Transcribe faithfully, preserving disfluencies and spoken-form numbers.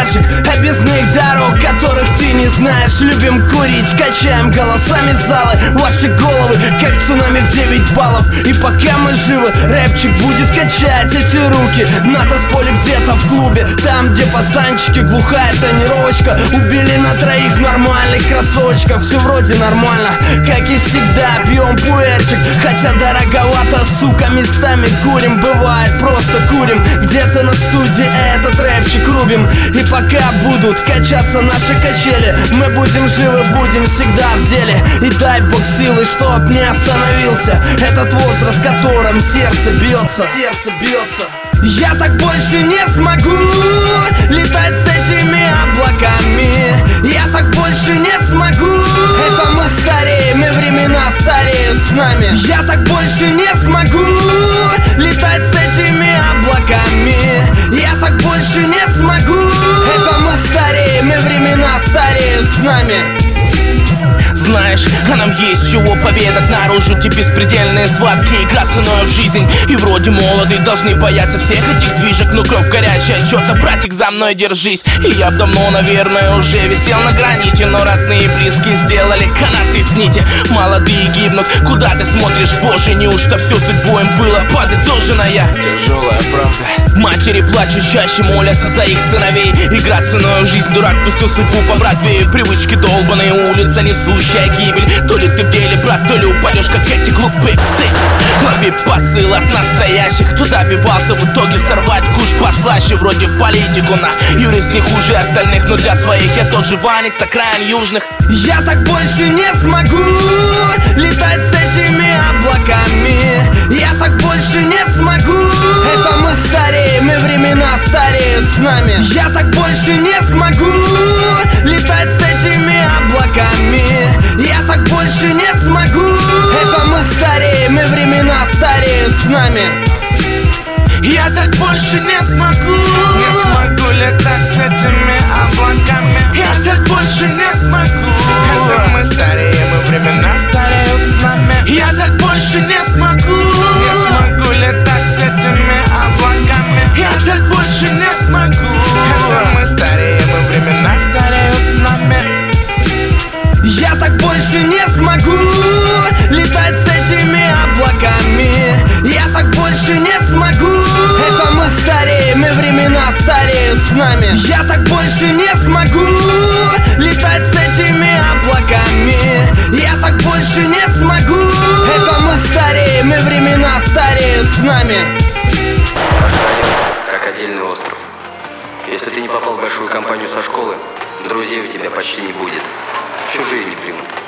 тачек, объездных дорог, которых ты не знаешь. Любим курить, качаем голосами залы. Ваши головы, как цунами в девять баллов. И пока мы живы, рэпчик будет качать эти руки. На танцполе где-то в клубе, там, где пацанчики, глухая тонировочка. Убили на троих в нормальных кроссовочках. Все вроде нормально, как и всегда. Пьем пуэрчик, хотя дороговато, сука, местами курим. Бывает, просто курим. Где-то на студии этот рэпчик рубим. И пока будут качаться наши качели, мы будем живы, будем всегда в деле. И дай бог силы, чтоб не остановился этот возраст, которым сердце бьется, сердце бьется. Я так больше не смогу летать с этими облаками. Я так больше не смогу. Это мы стареем, и времена стареют с нами. Я так больше не смогу летать с этими облаками. Я так больше не смогу. Это мы стареем, и времена стареют с нами. Знаешь, а нам есть чего поведать. Наружу те беспредельные схватки, игра ценой в жизнь. И вроде молоды, должны бояться всех этих движек. Но кровь горячая, чё-то, братик, за мной держись. И я б давно, наверное, уже висел на граните. Но родные и близкие сделали канаты с нити. Молодые гибнут, куда ты смотришь, боже? Неужто всю судьбу им было подытоженная? Тяжелая правда. Матери плачут, чаще молятся за их сыновей. Игра ценой в жизнь, дурак пустил судьбу по Бродвею. Привычки долбаные, улица несущая гибель. То ли ты в деле, брат, то ли упадешь, как эти глупые псы. Лови посыл от настоящих. Кто добивался в итоге сорвать куш послаще. Вроде в политику на юрист не хуже остальных. Но для своих я тот же Ваник с окраин южных. Я так больше не смогу летать с этими облаками. Я так больше не смогу. Это мы стареем, и времена стареют с нами. Я так больше не смогу летать с этими облаками. Я так больше не смогу. Это мы стареем, и времена стареют с нами. Я так больше не смогу. Не смогу летать с этими облаками. Я так больше не смогу. Это мы стареем, и времена стареют с нами. Я так больше не смогу. Не смогу летать с этими облаками. Я так больше не смогу. Это мы стареем, и времена стареют с нами. Я так больше не смогу летать с этими облаками. Я так больше не смогу. Это мы стареем, и времена стареют с нами. Я так больше не смогу летать с этими облаками. Я так больше не смогу. Это мы стареем, и времена стареют с нами. Как отдельный остров. Если ты не попал в большую компанию со школы, друзей у тебя почти не будет. Чужие не примут.